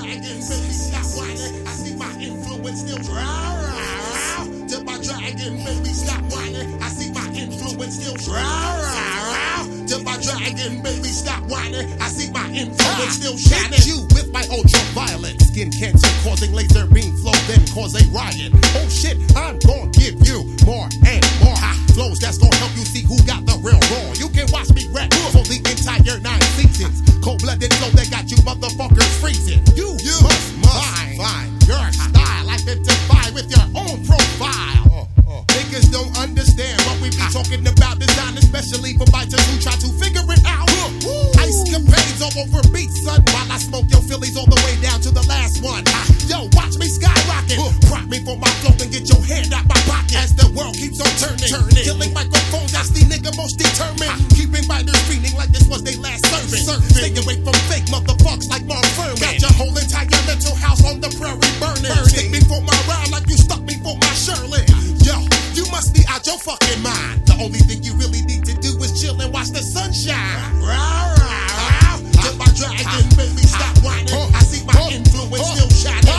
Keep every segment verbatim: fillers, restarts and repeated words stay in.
dragon, baby, stop whining. I see my influence still row, to my dragon, baby, stop whining. I see my influence still row, to my dragon, baby, stop whining. I see my influence still shining. Hit you with my ultraviolet skin cancer causing laser beam flow, then cause a riot. Oh shit, I'm gonna give you more and more hot flows that's gonna help you see who got the real raw. You can watch me rap for the entire nine seasons. Cold-blooded flow that got you motherfuckers freezing. You, you must, must find, find your style. Identify with your own profile. Uh, uh. Niggas don't understand what we be uh. talking about design, especially for biters who try to figure it out. Uh, Ice capades all over beats, son, while I smoke your Phillies all the way down to the last one. Uh, yo, watch me skyrocket. Uh. Prop me for my flow and get your hand out my pocket as the world keeps on turning. turning. Killing microphones, that's the nigga most determined. Uh. Keeping biters feeling like this was their last service. Stay away from fake motherfuckers like Mark Furman. Got your whole entire mental house on the prairie burning. burning. Stick me for my ride like you stuck me for my Shirley. Yo, you must be out your fucking mind. The only thing you really need to do is chill and watch the sunshine. Row, row, row. To my dragon, baby, stop whining. I see my influence still shining.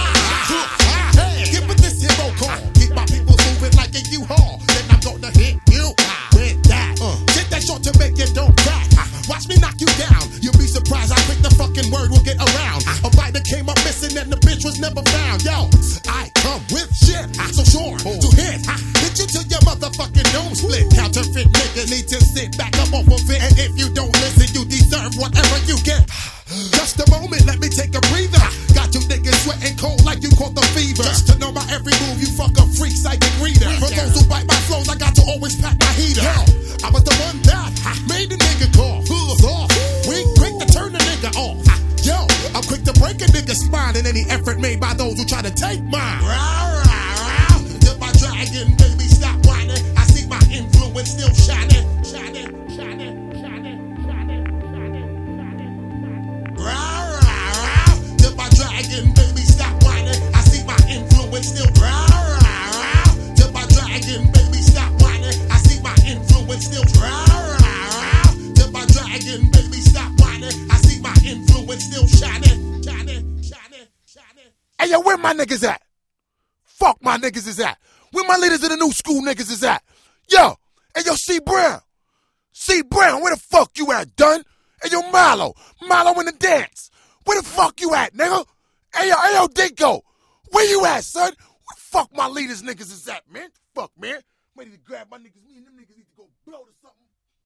Get with this hero call. Get my people moving like a U-Haul. Then I'm gonna hit you with that. Get that short to make it don't crack. Watch me knock you down. You'll be surprised how quick the fucking word will get around. A bite came up missing and the bitch was never found. Yo, I come with shit, so sure to hit. Hit you till your motherfucking nose split. Counterfeit niggas need to sit back up off of it. And if you don't listen, you deserve whatever you get. Just a moment, let me take a breather. Got you niggas sweating cold like you caught the fever. Just to know my every move, you fuck a freak psychic reader. For those who bite my flows, I got to always pack my heater. Yo, I was the one that made the nigga cough. Off. We quick to turn the nigga off. Yo, I'm quick to break a nigga's spine in any effort made by those who try to take mine. Row, row, row. To my dragon, baby, stop whining. I see my influence still shining. Shining, shining, shining, shining, shining, shining. Row, row, row. To my dragon, baby, stop whining. I see my influence still. Row, row, row. To my dragon, baby, stop whining. I see my influence still. Row, row, row. To my dragon, baby, stop whining. I see my influence still shining, shining, shining, shining. Hey, yo, where my niggas at? Fuck my niggas is at. Where my leaders of the new school niggas is at? Yo, hey, yo, C. Brown. C. Brown, where the fuck you at, done? Hey, yo, Milo. Milo in the dance. Where the fuck you at, nigga? Hey, yo, hey, yo, Dinko. Where you at, son? Where the fuck my leaders niggas is at, man? Fuck, man. I'm ready to grab my niggas. Me and them niggas need to go blow to something.